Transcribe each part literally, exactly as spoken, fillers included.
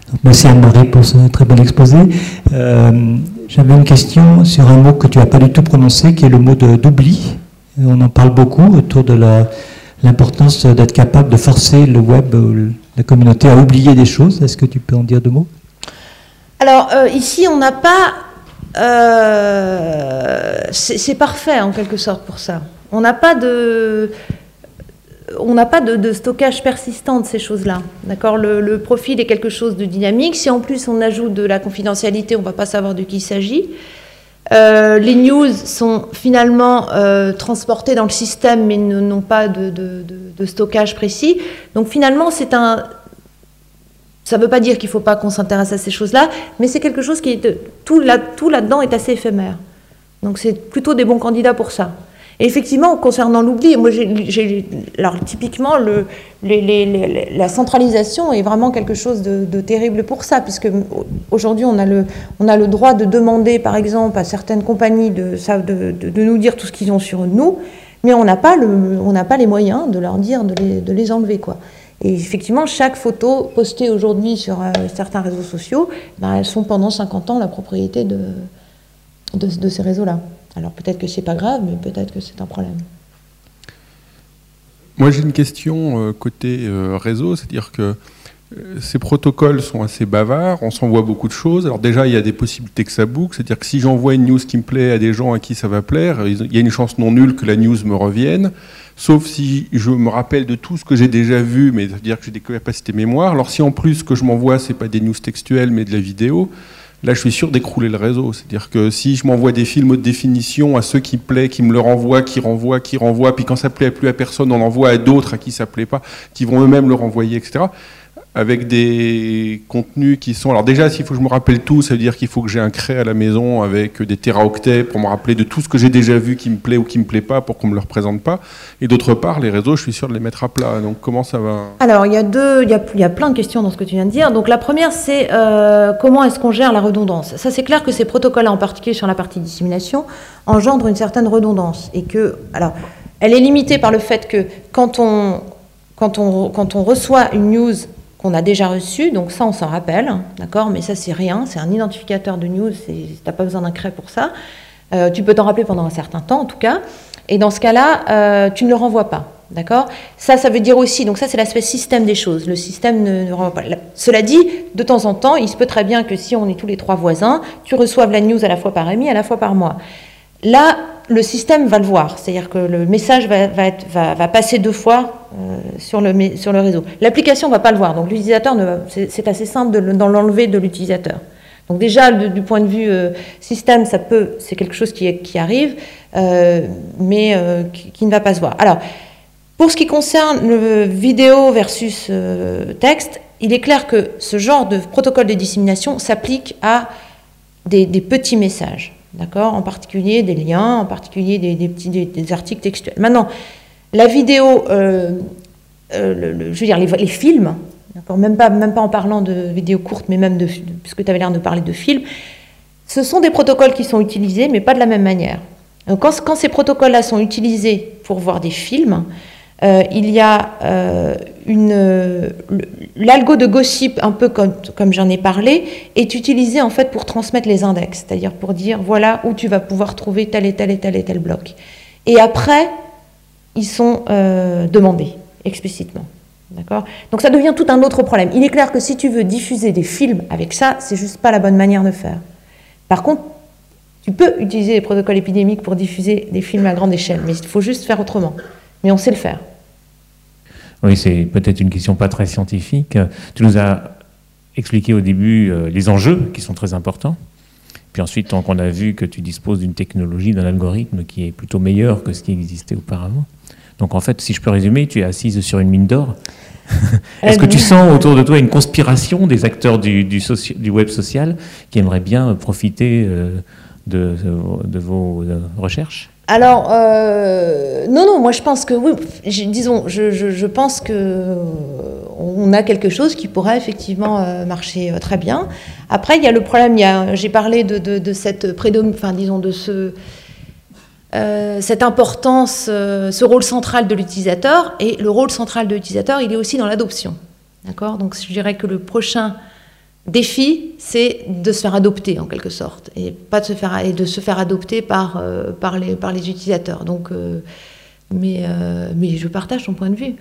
Merci Anne-Marie pour ce très bon exposé. Euh, J'avais une question sur un mot que tu n'as pas du tout prononcé, qui est le mot d'oubli. On en parle beaucoup autour de l'importance d'être capable de forcer le web, la communauté, à oublier des choses. Est-ce que tu peux en dire deux mots? Alors, euh, ici, on n'a pas... Euh, c'est parfait, en quelque sorte, pour ça. On n'a pas de... On n'a pas de, de stockage persistant de ces choses-là. D'accord, le, le profil est quelque chose de dynamique. Si en plus on ajoute de la confidentialité, on ne va pas savoir de qui il s'agit. Euh, les news sont finalement euh, transportées dans le système, mais n'ont pas de, de, de, de stockage précis. Donc finalement, c'est un... Ça ne veut pas dire qu'il ne faut pas qu'on s'intéresse à ces choses-là, mais c'est quelque chose qui est... Tout là, tout là-dedans est assez éphémère. Donc c'est plutôt des bons candidats pour ça. Et effectivement, concernant l'oubli, moi, j'ai, alors typiquement, le, les, les, les, la centralisation est vraiment quelque chose de, de terrible pour ça, puisque aujourd'hui, on a le, on a le droit de demander, par exemple, à certaines compagnies de, de, de, de nous dire tout ce qu'ils ont sur nous, mais on n'a pas, le, on n'a pas les moyens de leur dire de les, de les enlever, quoi. Et effectivement, chaque photo postée aujourd'hui sur euh, certains réseaux sociaux, ben, elles sont pendant cinquante ans la propriété de, de, de ces réseaux-là. Alors peut-être que c'est pas grave, mais peut-être que c'est un problème. Moi j'ai une question euh, côté euh, réseau, c'est-à-dire que euh, ces protocoles sont assez bavards, on s'envoie beaucoup de choses. Alors déjà il y a des possibilités que ça boucle, c'est-à-dire que si j'envoie une news qui me plaît à des gens à qui ça va plaire, il y a une chance non nulle que la news me revienne, sauf si je me rappelle de tout ce que j'ai déjà vu, mais c'est-à-dire que j'ai des capacités mémoire. Alors si en plus ce que je m'envoie c'est pas des news textuelles mais de la vidéo, là, je suis sûr d'écrouler le réseau. C'est-à-dire que si je m'envoie des films haute définition à ceux qui plaît, qui me le renvoient, qui renvoient, qui renvoient, puis quand ça plaît plus à personne, on l'envoie à d'autres à qui ça plaît pas, qui vont eux-mêmes le renvoyer, et cetera. Avec des contenus qui sont... Alors déjà, s'il faut que je me rappelle tout, ça veut dire qu'il faut que j'ai un cré à la maison avec des téraoctets pour me rappeler de tout ce que j'ai déjà vu qui me plaît ou qui me plaît pas pour qu'on me le représente pas. Et d'autre part, les réseaux, je suis sûr de les mettre à plat. Donc comment ça va? Alors, il y a deux, il y a, il y a plein de questions dans ce que tu viens de dire. Donc la première, c'est euh, comment est-ce qu'on gère la redondance? Ça, c'est clair que ces protocoles-là, en particulier sur la partie dissémination, engendrent une certaine redondance. Et que, alors, elle est limitée par le fait que quand on, quand on, quand on reçoit une news qu'on a déjà reçu, donc ça on s'en rappelle, d'accord, mais ça c'est rien, c'est un identificateur de news, tu n'as pas besoin d'un cré pour ça, euh, tu peux t'en rappeler pendant un certain temps en tout cas, et dans ce cas-là, euh, tu ne le renvoies pas, d'accord. Ça, ça veut dire aussi, donc ça c'est l'aspect système des choses, le système ne, ne renvoie pas. Cela dit, de temps en temps, il se peut très bien que si on est tous les trois voisins, tu reçoives la news à la fois par émis, à la fois par mois. Là, le système va le voir, c'est-à-dire que le message va, va, être, va, va passer deux fois euh, sur, le, sur le réseau. L'application ne va pas le voir, donc l'utilisateur, c'est assez simple de l'enlever de l'utilisateur. Donc déjà, de, du point de vue euh, système, ça peut, c'est quelque chose qui, qui arrive, euh, mais euh, qui, qui ne va pas se voir. Alors, pour ce qui concerne le vidéo versus euh, texte, il est clair que ce genre de protocole de dissémination s'applique à des, des petits messages. D'accord, en particulier des liens, en particulier des, des petits des, des articles textuels. Maintenant, la vidéo, euh, euh, le, le, je veux dire les, les films, d'accord, même pas même pas en parlant de vidéos courtes, mais même de, puisque tu avais l'air de parler de films, ce sont des protocoles qui sont utilisés, mais pas de la même manière. Donc, quand, quand ces protocoles-là sont utilisés pour voir des films, euh, il y a euh, une l'algo de Gossip, un peu comme, comme j'en ai parlé, est utilisé en fait pour transmettre les index, c'est-à-dire pour dire voilà où tu vas pouvoir trouver tel et tel et tel et tel bloc. Et après, ils sont euh, demandés explicitement. D'accord ? Donc ça devient tout un autre problème. Il est clair que si tu veux diffuser des films avec ça, c'est juste pas la bonne manière de faire. Par contre, tu peux utiliser les protocoles épidémiques pour diffuser des films à grande échelle, mais il faut juste faire autrement. Mais on sait le faire. Oui, c'est peut-être une question pas très scientifique. Tu nous as expliqué au début euh, les enjeux qui sont très importants. Puis ensuite, tant qu'on a vu que tu disposes d'une technologie, d'un algorithme qui est plutôt meilleur que ce qui existait auparavant. Donc en fait, si je peux résumer, tu es assise sur une mine d'or. Est-ce que tu sens autour de toi une conspiration des acteurs du, du, soci, du web social qui aimeraient bien profiter euh, de, de vos euh, recherches ? Alors, euh, non, non, moi je pense que, oui, disons, je, je, je pense qu'on a quelque chose qui pourrait effectivement euh, marcher euh, très bien. Après, il y a le problème, j'ai parlé de, de, de cette prédom, enfin, disons, de ce, euh, cette importance, euh, ce rôle central de l'utilisateur, et le rôle central de l'utilisateur, il est aussi dans l'adoption. D'accord ? Donc, je dirais que le prochain, défi, c'est de se faire adopter en quelque sorte, et pas de se faire et de se faire adopter par euh, par les par les utilisateurs. Donc, euh, mais euh, mais je partage ton point de vue.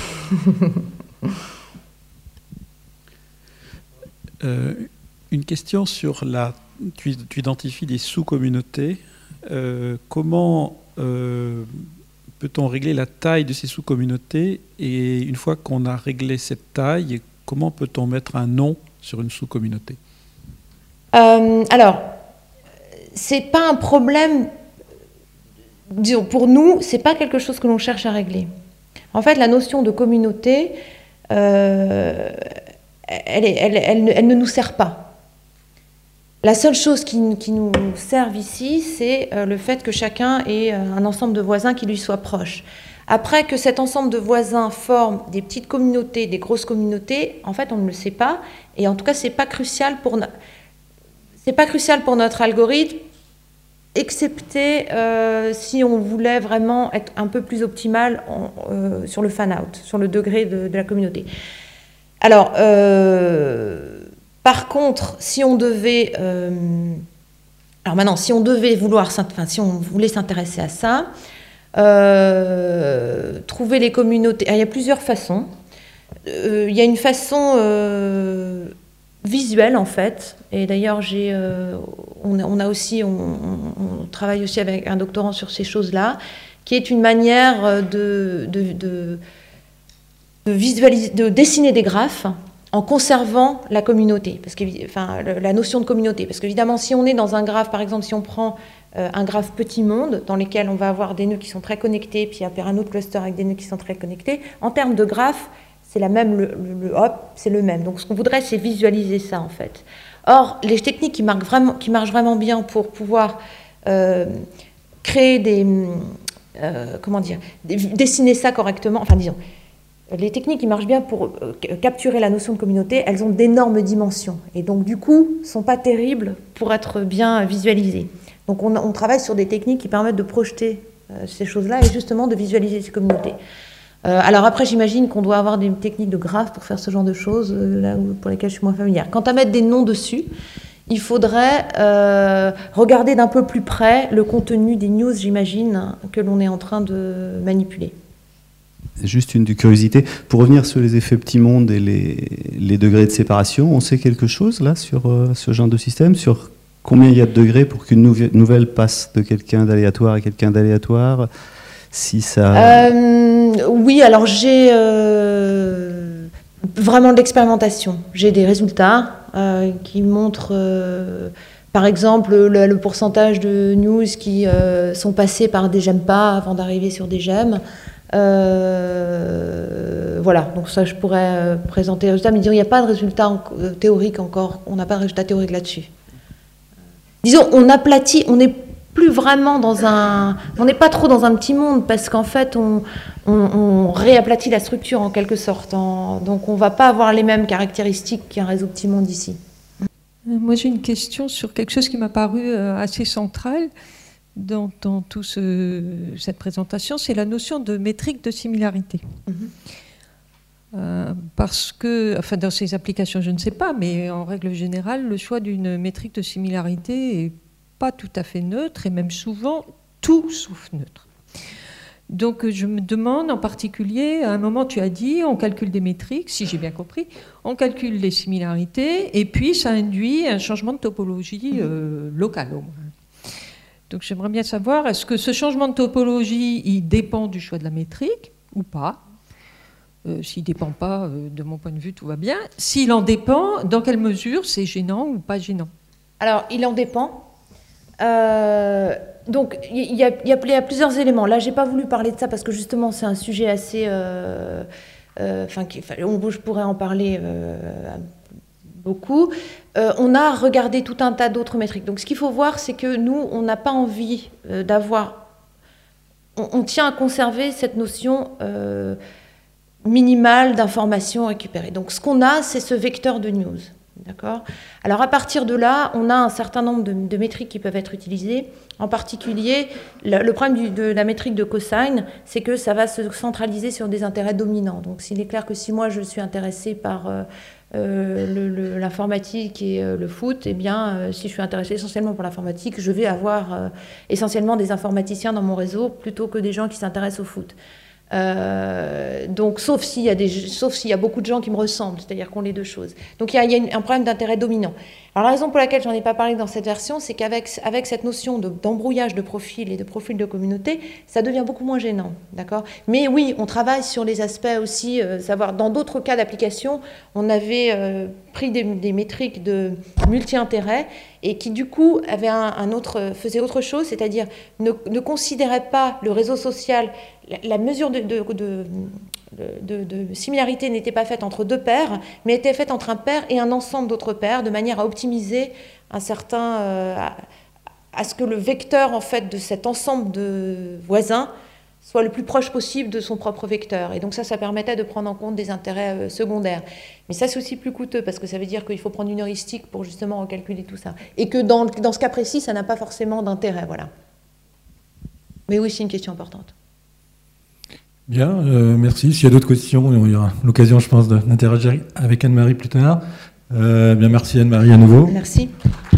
euh, une question sur la. Tu, tu identifies des sous-communautés. Euh, comment euh, peut-on régler la taille de ces sous-communautés? Et une fois qu'on a réglé cette taille, comment peut-on mettre un nom sur une sous-communauté? euh, Alors, c'est pas un problème. Disons, pour nous, c'est pas quelque chose que l'on cherche à régler. En fait, la notion de communauté, euh, elle, est, elle, elle, elle ne nous sert pas. La seule chose qui, qui nous serve ici, c'est le fait que chacun ait un ensemble de voisins qui lui soit proche. Après, que cet ensemble de voisins forme des petites communautés, des grosses communautés, en fait, on ne le sait pas. Et en tout cas, c'est pas crucial pour no... c'est pas crucial pour notre algorithme, excepté euh, si on voulait vraiment être un peu plus optimal en, euh, sur le fan-out, sur le degré de, de la communauté. Alors. Euh, Par contre, si on devait, euh, alors maintenant, si on devait vouloir, enfin, si on voulait s'intéresser à ça, euh, trouver les communautés. Alors, il y a plusieurs façons. Euh, il y a une façon euh, visuelle en fait. Et d'ailleurs, j'ai, euh, on, on a aussi, on, on, on travaille aussi avec un doctorant sur ces choses-là, qui est une manière de, de, de, de visualiser, de dessiner des graphes en conservant la communauté, parce que, enfin, la notion de communauté. Parce qu'évidemment, si on est dans un graphe, par exemple, si on prend euh, un graphe petit monde, dans lequel on va avoir des nœuds qui sont très connectés, puis après un autre cluster avec des nœuds qui sont très connectés, en termes de graphe, c'est la même, le, le, le hop, c'est le même. Donc ce qu'on voudrait, c'est visualiser ça, en fait. Or, les techniques qui, marquent vraiment, qui marchent vraiment bien pour pouvoir euh, créer des... Euh, comment dire, dessiner ça correctement, enfin, disons... Les techniques qui marchent bien pour euh, capturer la notion de communauté, elles ont d'énormes dimensions. Et donc, du coup, ne sont pas terribles pour être bien visualisées. Donc, on, on travaille sur des techniques qui permettent de projeter euh, ces choses-là et justement de visualiser ces communautés. Euh, alors après, j'imagine qu'on doit avoir des techniques de graphes pour faire ce genre de choses, euh, là où, pour lesquelles je suis moins familière. Quant à mettre des noms dessus, il faudrait euh, regarder d'un peu plus près le contenu des news, j'imagine, que l'on est en train de manipuler. Juste une curiosité. Pour revenir sur les effets petit monde et les, les degrés de séparation, on sait quelque chose là sur euh, ce genre de système, sur combien il y a de degrés pour qu'une nouvelle passe de quelqu'un d'aléatoire à quelqu'un d'aléatoire, si ça... Euh, oui, alors j'ai euh, vraiment de l'expérimentation. J'ai des résultats euh, qui montrent, euh, par exemple, le, le pourcentage de news qui euh, sont passés par des j'aime pas avant d'arriver sur des j'aime. Euh, voilà, donc ça je pourrais euh, présenter les résultats, mais disons il n'y a pas de résultat en, euh, théorique encore, on n'a pas de résultat théorique là-dessus. Disons, on aplatit, on n'est plus vraiment dans un, on n'est pas trop dans un petit monde parce qu'en fait on, on, on réaplatit la structure en quelque sorte, en, donc on ne va pas avoir les mêmes caractéristiques qu'un réseau petit monde ici. Moi j'ai une question sur quelque chose qui m'a paru assez central dans, dans toute ce, cette présentation, c'est la notion de métrique de similarité. Mm-hmm. euh, parce que, enfin dans ces applications je ne sais pas, mais en règle générale, le choix d'une métrique de similarité est pas tout à fait neutre, et même souvent tout sauf neutre. Donc je me demande en particulier, à un moment tu as dit, on calcule des métriques, si j'ai bien compris, on calcule les similarités, et puis ça induit un changement de topologie euh, locale au moins. Donc j'aimerais bien savoir, est-ce que ce changement de topologie, il dépend du choix de la métrique ou pas? euh, S'il ne dépend pas, euh, de mon point de vue, tout va bien. S'il en dépend, dans quelle mesure c'est gênant ou pas gênant? Alors, il en dépend. Euh, donc, il y, y, y a plusieurs éléments. Là, je n'ai pas voulu parler de ça parce que justement, c'est un sujet assez... Euh, euh, enfin, je pourrais en parler euh, beaucoup. Euh, on a regardé tout un tas d'autres métriques. Donc, ce qu'il faut voir, c'est que nous, on n'a pas envie euh, d'avoir... On, on tient à conserver cette notion euh, minimale d'informations récupérées. Donc, ce qu'on a, c'est ce vecteur de news. D'accord ? Alors, à partir de là, on a un certain nombre de, de métriques qui peuvent être utilisées. En particulier, le, le problème du, de la métrique de cosine, c'est que ça va se centraliser sur des intérêts dominants. Donc, s'il est clair que si moi, je suis intéressée par... Euh, euh, l'informatique et euh, le foot, eh bien, euh, si je suis intéressée essentiellement pour l'informatique, je vais avoir euh, essentiellement des informaticiens dans mon réseau plutôt que des gens qui s'intéressent au foot. Euh, donc, sauf s'il y a des, sauf s'il y a beaucoup de gens qui me ressemblent, c'est-à-dire qu'on les deux choses. Donc, il y a, il y a une, un problème d'intérêt dominant. Alors, la raison pour laquelle j'en ai pas parlé dans cette version, c'est qu'avec avec cette notion de, d'embrouillage de profil et de profil de communauté, ça devient beaucoup moins gênant, d'accord. Mais oui, on travaille sur les aspects aussi, euh, savoir dans d'autres cas d'application, on avait euh, pris des, des métriques de multi-intérêt et qui du coup avait un, un autre, faisait autre chose, c'est-à-dire ne, ne considérait pas le réseau social, la, la mesure de, de, de, de, de similarité n'était pas faite entre deux paires, mais était faite entre un pair et un ensemble d'autres paires, de manière à optimiser un certain, euh, à, à ce que le vecteur en fait de cet ensemble de voisins soit le plus proche possible de son propre vecteur. Et donc ça, ça permettait de prendre en compte des intérêts euh, secondaires. Mais ça, c'est aussi plus coûteux, parce que ça veut dire qu'il faut prendre une heuristique pour justement recalculer tout ça. Et que dans, dans ce cas précis, ça n'a pas forcément d'intérêt, voilà. Mais oui, c'est une question importante. Bien, euh, merci. S'il y a d'autres questions, il y aura l'occasion, je pense, d'interagir avec Anne-Marie plus tard. Euh, bien, merci Anne-Marie à nouveau. Merci.